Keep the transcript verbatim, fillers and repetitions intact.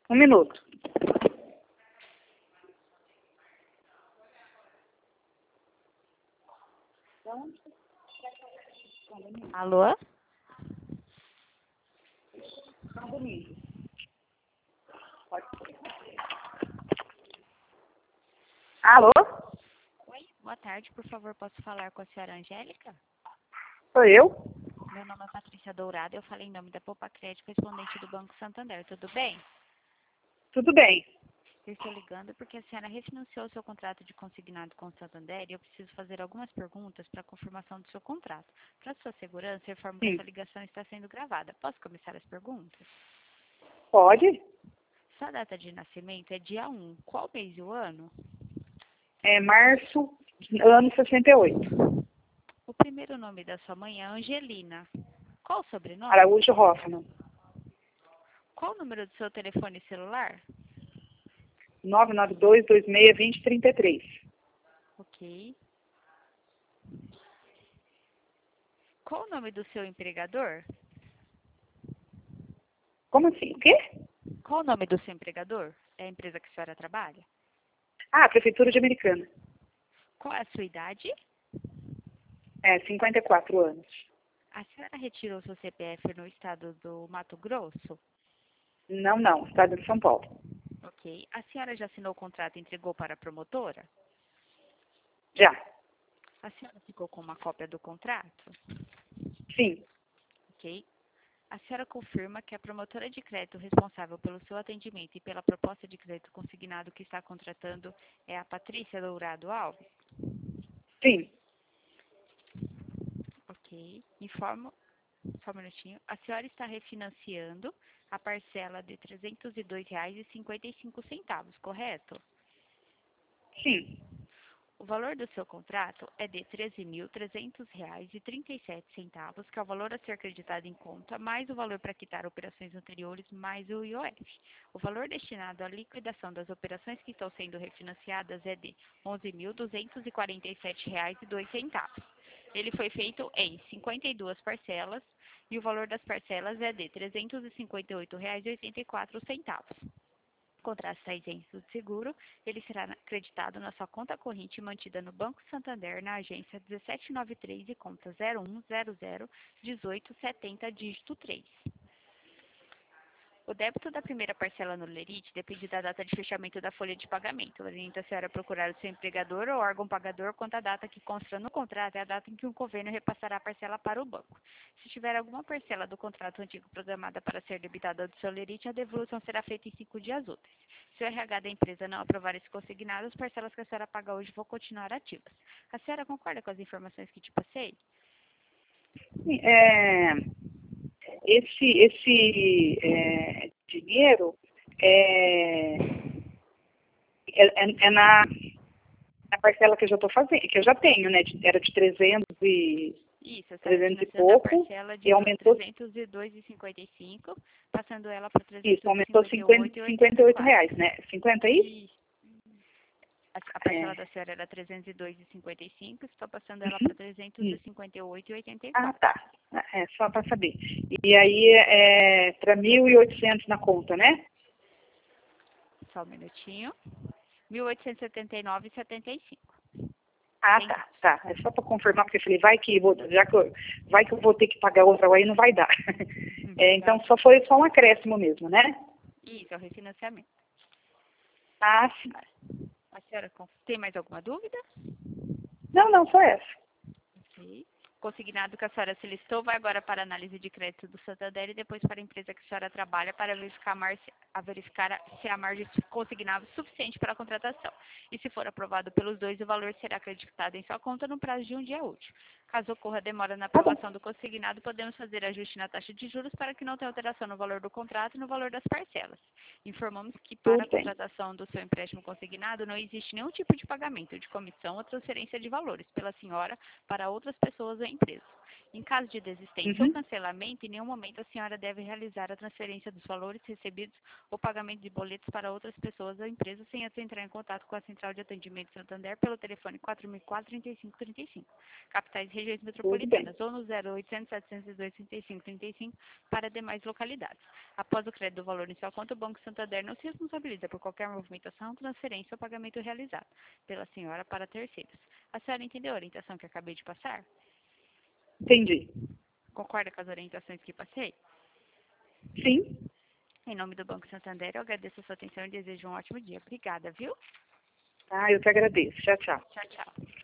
Um minuto. Alô? Alô? Oi, boa tarde, por favor, posso falar com a senhora Angélica? Sou eu? Meu nome é Patrícia Dourado, eu falei em nome da Poupa Crédito, correspondente do Banco Santander, tudo bem? Tudo bem. Eu estou ligando porque a senhora refinanciou seu contrato de consignado com o Santander e eu preciso fazer algumas perguntas para confirmação do seu contrato. Para sua segurança, eu informo que Sim. essa ligação está sendo gravada. Posso começar as perguntas? Pode? Sua data de nascimento é dia um. Qual mês e o ano? É março, ano sessenta e oito. O primeiro nome da sua mãe é Angelina. Qual o sobrenome? Araújo Hoffman. Qual o número do seu telefone celular? nove nove dois, dois seis, dois zero três três. Ok. Qual o nome do seu empregador? Como assim? O quê? Qual o nome do seu empregador? É a empresa que a senhora trabalha? Ah, Prefeitura de Americana. Qual é a sua idade? É, cinquenta e quatro anos. A senhora retirou seu C P F no estado do Mato Grosso? Não, não. Estado de São Paulo. Ok. A senhora já assinou o contrato e entregou para a promotora? Já. A senhora ficou com uma cópia do contrato? Sim. Ok. A senhora confirma que a promotora de crédito responsável pelo seu atendimento e pela proposta de crédito consignado que está contratando é a Patrícia Dourado Alves? Sim. Ok. Informo, só um minutinho. A senhora está refinanciando a parcela de trezentos e dois reais e cinquenta e cinco centavos, correto? Sim. O valor do seu contrato é de treze mil trezentos reais e trinta e sete centavos, que é o valor a ser acreditado em conta, mais o valor para quitar operações anteriores, mais o I O F. O valor destinado à liquidação das operações que estão sendo refinanciadas é de onze mil duzentos e quarenta e sete reais e dois centavos. Ele foi feito em cinquenta e duas parcelas e o valor das parcelas é de trezentos e cinquenta e oito reais e oitenta e quatro centavos. O contrato está isento de seguro, ele será acreditado na sua conta corrente mantida no Banco Santander na agência dezessete noventa e três e conta zero um zero zero um oito sete zero, dígito três. O débito da primeira parcela no lerite depende da data de fechamento da folha de pagamento. Orienta a senhora a procurar o seu empregador ou órgão pagador quanto à data que consta no contrato é a data em que o convênio repassará a parcela para o banco. Se tiver alguma parcela do contrato antigo programada para ser debitada do seu lerite, a devolução será feita em cinco dias úteis. Se o R H da empresa não aprovar esse consignado, as parcelas que a senhora paga hoje vão continuar ativas. A senhora concorda com as informações que te passei? Sim, é, esse esse é, dinheiro é, é, é- é na, na parcela que eu já estou fazendo, que eu já tenho, né? de- Era de trezentos e Isso, a senhora trezentos e financiando a pouco parcela de e aumentou, trezentos e dois reais e cinquenta e cinco centavos, passando ela para isso, trezentos e aumentou cinquenta e cinquenta, oito reais e cinquenta oitenta e e oito quatro reais, né? cinquenta aí? centavos. E a, a É. parcela da senhora era trezentos e dois reais e cinquenta e cinco centavos, estou passando ela Uhum. para trezentos e Isso. cinquenta e oito reais e oitenta e Ah, quatro tá. É só para saber. E aí é para mil e oitocentos na conta, né? centavos. Só um minutinho. mil oitocentos e setenta e nove reais e setenta e cinco Ah, tá, centavos. tá. É só para confirmar, porque eu falei, vai que, vou, já que eu, vai que eu vou ter que pagar outra, aí não vai dar. É, então, só foi só um acréscimo mesmo, né? Isso, é o refinanciamento. Ah, sim. A senhora con- tem mais alguma dúvida? Não, não, só essa. Ok. Consignado que a senhora se listou vai agora para a análise de crédito do Santander e depois para a empresa que a senhora trabalha para verificar, a mar- a verificar a- se a margem consignável é suficiente para a contratação. E se for aprovado pelos dois, o valor será acreditado em sua conta no prazo de um dia útil. Caso ocorra demora na Tá bom. aprovação do consignado, podemos fazer ajuste na taxa de juros para que não tenha alteração no valor do contrato e no valor das parcelas. Informamos que para a Tudo bem. contratação do seu empréstimo consignado não existe nenhum tipo de pagamento de comissão ou transferência de valores pela senhora para outras pessoas ou empresa. Em caso de desistência ou Uhum. cancelamento, em nenhum momento a senhora deve realizar a transferência dos valores recebidos ou pagamento de boletos para outras pessoas ou empresas sem antes entrar em contato com a Central de Atendimento Santander pelo telefone quatro mil e quatro, trinta e cinco trinta e cinco. Capitais regiões metropolitanas, ou no zero oitocentos, setecentos e dois, trinta e cinco, trinta e cinco para demais localidades. Após o crédito do valor em sua conta, o Banco Santander não se responsabiliza por qualquer movimentação, transferência ou pagamento realizado pela senhora para terceiros. A senhora entendeu a orientação que acabei de passar? Entendi. Concorda com as orientações que passei? Sim. Em nome do Banco Santander, eu agradeço a sua atenção e desejo um ótimo dia. Obrigada, viu? Ah, eu que agradeço. Tchau, tchau. Tchau, tchau.